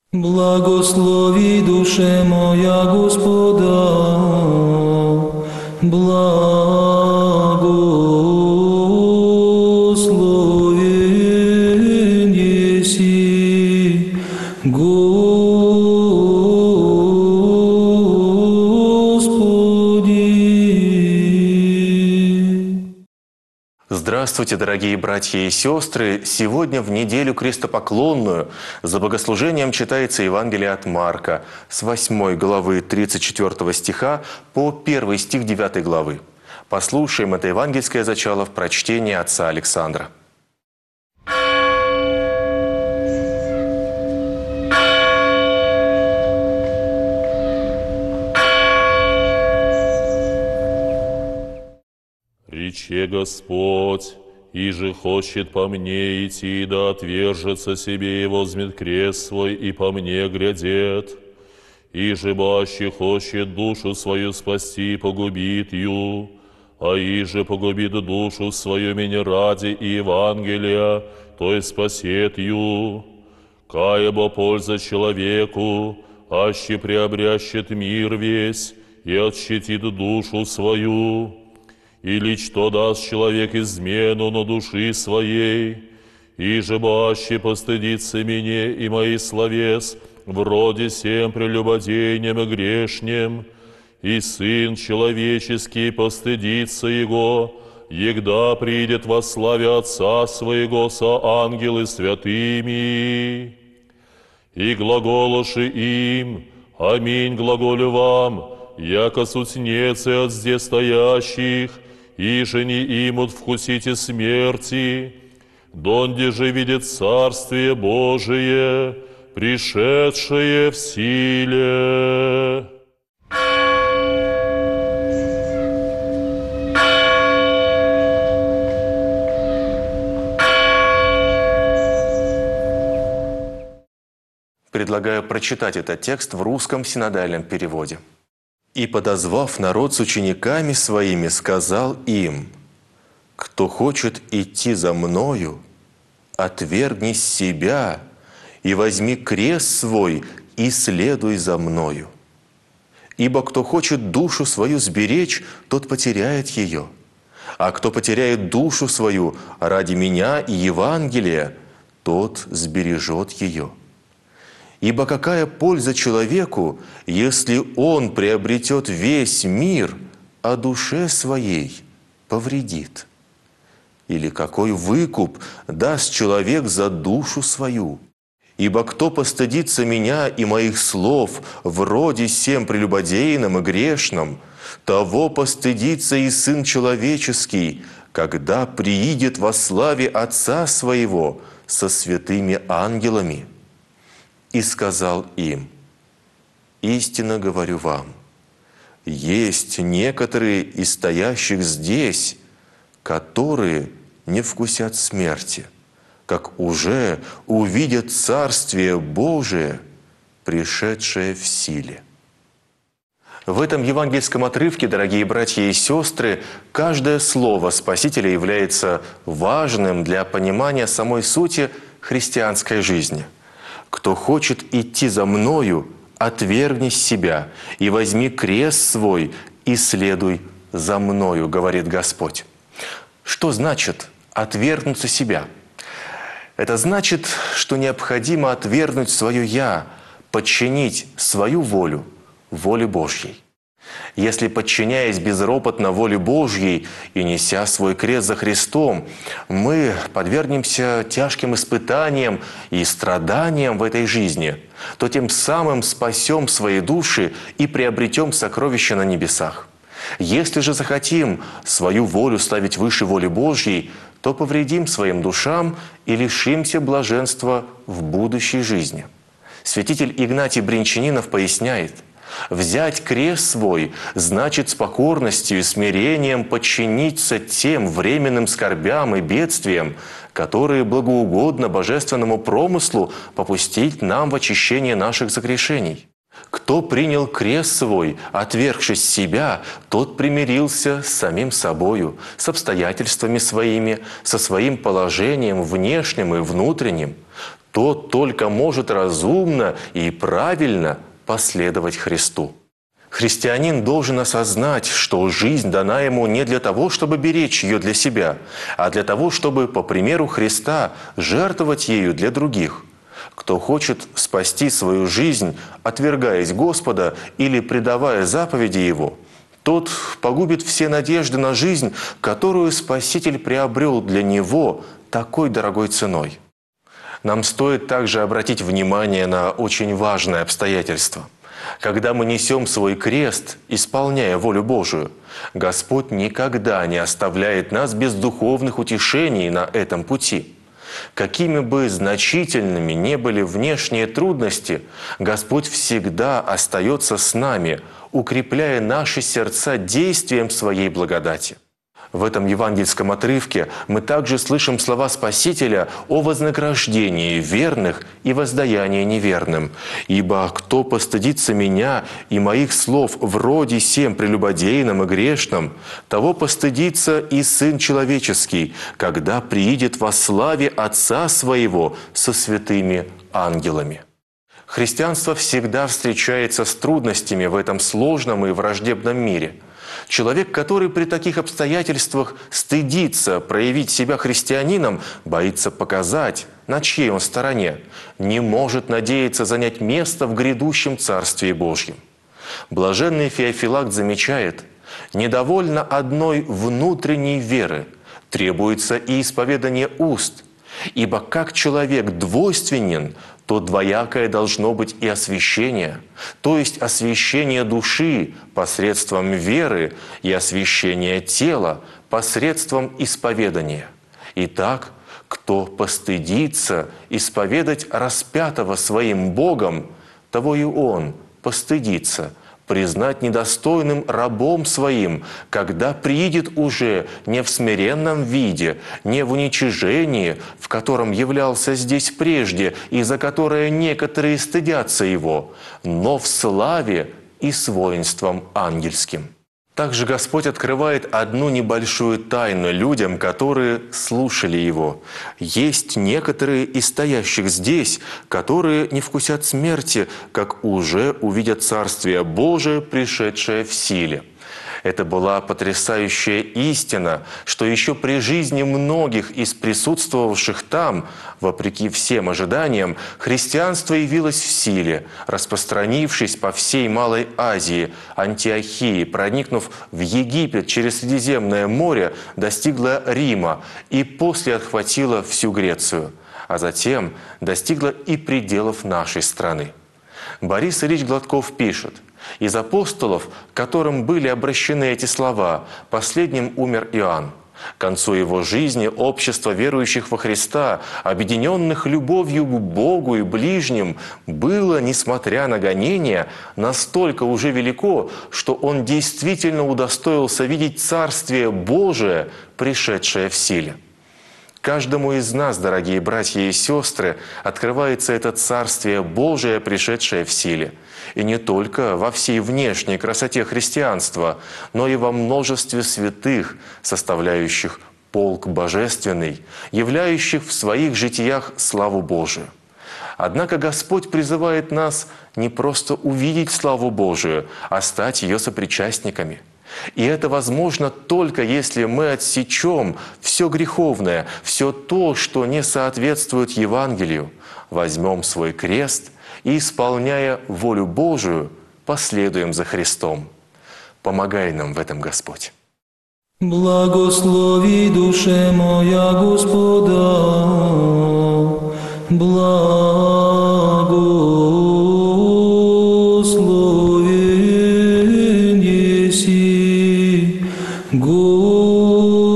Благослови душе моя Господа, благословен еси Господи. Здравствуйте, дорогие братья и сестры! Сегодня, в неделю крестопоклонную, за богослужением читается Евангелие от Марка с 8 главы 34 стиха по 1 стих 9 главы. Послушаем это евангельское зачало в прочтении отца Александра. Рече Господь, иже хочет по мне идти, да отвержется себе и возьмет крест свой, и по мне глядет. Иже баще хочет душу свою спасти, погубит ее, а иже погубит душу свою меня ради и Евангелия, то и спасет ее. Кая бо польза человеку, аще приобрящет мир весь и отщитит душу свою. Или что даст человек измену на души своей, иже баще постыдится мне и мои словес, вроде всем прелюбодейнем и грешнем, и Сын Человеческий постыдится Его, егда придет во славе Отца Своего со ангелы святыми. И глаголоши им, аминь глаголю вам, яко сутнецы от здесь стоящих, иже не имут вкусите смерти, донде же видит Царствие Божие, пришедшее в силе. Предлагаю прочитать этот текст в русском синодальном переводе. «И, подозвав народ с учениками своими, сказал им: кто хочет идти за мною, отвергни себя и возьми крест свой и следуй за мною. Ибо кто хочет душу свою сберечь, тот потеряет ее, а кто потеряет душу свою ради меня и Евангелия, тот сбережет ее. Ибо какая польза человеку, если он приобретет весь мир, а душе своей повредит? Или какой выкуп даст человек за душу свою? Ибо кто постыдится меня и моих слов вроде сем прелюбодейном и грешном, того постыдится и Сын Человеческий, когда приидет во славе Отца Своего со святыми ангелами». И сказал им: истинно говорю вам, есть некоторые из стоящих здесь, которые не вкусят смерти, как уже увидят Царствие Божие, пришедшее в силе. В этом евангельском отрывке, дорогие братья и сестры, каждое слово Спасителя является важным для понимания самой сути христианской жизни. «Кто хочет идти за Мною, отвергни себя и возьми крест свой и следуй за Мною», говорит Господь. Что значит отвергнуться себя? Это значит, что необходимо отвергнуть свое «я», подчинить свою волю воле Божьей. Если, подчиняясь безропотно воле Божьей и неся свой крест за Христом, мы подвергнемся тяжким испытаниям и страданиям в этой жизни, то тем самым спасем свои души и приобретем сокровища на небесах. Если же захотим свою волю ставить выше воли Божьей, то повредим своим душам и лишимся блаженства в будущей жизни. Святитель Игнатий Бринчанинов поясняет: «Взять крест свой значит с покорностью и смирением подчиниться тем временным скорбям и бедствиям, которые благоугодно божественному промыслу попустить нам в очищение наших согрешений. Кто принял крест свой, отвергшись себя, тот примирился с самим собою, с обстоятельствами своими, со своим положением внешним и внутренним. тот только может разумно и правильно последовать Христу. Христианин должен осознать, что жизнь дана ему не для того, чтобы беречь ее для себя, а для того, чтобы, по примеру Христа, жертвовать ею для других. Кто хочет спасти свою жизнь, отвергаясь Господа или предавая заповеди Его, тот погубит все надежды на жизнь, которую Спаситель приобрел для него такой дорогой ценой. Нам стоит также обратить внимание на очень важное обстоятельство. Когда мы несем свой крест, исполняя волю Божию, Господь никогда не оставляет нас без духовных утешений на этом пути. Какими бы значительными ни были внешние трудности, Господь всегда остается с нами, укрепляя наши сердца действием Своей благодати. В этом евангельском отрывке мы также слышим слова Спасителя о вознаграждении верных и воздаянии неверным. «Ибо кто постыдится Меня и Моих слов вроде сем прелюбодейном и грешном, того постыдится и Сын Человеческий, когда приидет во славе Отца Своего со святыми ангелами». Христианство всегда встречается с трудностями в этом сложном и враждебном мире. Человек, который при таких обстоятельствах стыдится проявить себя христианином, боится показать, на чьей он стороне, не может надеяться занять место в грядущем Царстве Божьем. Блаженный Феофилакт замечает: «Недовольно одной внутренней веры, требуется и исповедание уст, ибо как человек двойственен, то двоякое должно быть и освящение, то есть освящение души посредством веры и освящение тела посредством исповедания. Итак, кто постыдится исповедать распятого своим Богом, того и он постыдится признать недостойным рабом своим, когда приидет уже не в смиренном виде, не в уничижении, в котором являлся здесь прежде, и за которое некоторые стыдятся его, но в славе и с воинством ангельским». Также Господь открывает одну небольшую тайну людям, которые слушали Его. Есть некоторые из стоящих здесь, которые не вкусят смерти, как уже увидят Царствие Божие, пришедшее в силе. Это была потрясающая истина, что еще при жизни многих из присутствовавших там, вопреки всем ожиданиям, христианство явилось в силе, распространившись по всей Малой Азии, Антиохии, проникнув в Египет через Средиземное море, достигло Рима и после отхватило всю Грецию, а затем достигло и пределов нашей страны. Борис Ильич Гладков пишет: «Из апостолов, к которым были обращены эти слова, последним умер Иоанн. К концу его жизни общество верующих во Христа, объединенных любовью к Богу и ближним, было, несмотря на гонения, настолько уже велико, что он действительно удостоился видеть Царствие Божие, пришедшее в силе». Каждому из нас, дорогие братья и сестры, открывается это Царствие Божие, пришедшее в силе. И не только во всей внешней красоте христианства, но и во множестве святых, составляющих полк божественный, являющих в своих житиях славу Божию. Однако Господь призывает нас не просто увидеть славу Божию, а стать ее сопричастниками. И это возможно только если мы отсечем все греховное, все то, что не соответствует Евангелию, возьмем свой крест и, исполняя волю Божию, последуем за Христом. Помогай нам в этом, Господь. Благослови душе моя Господа, благословен еси, Господи.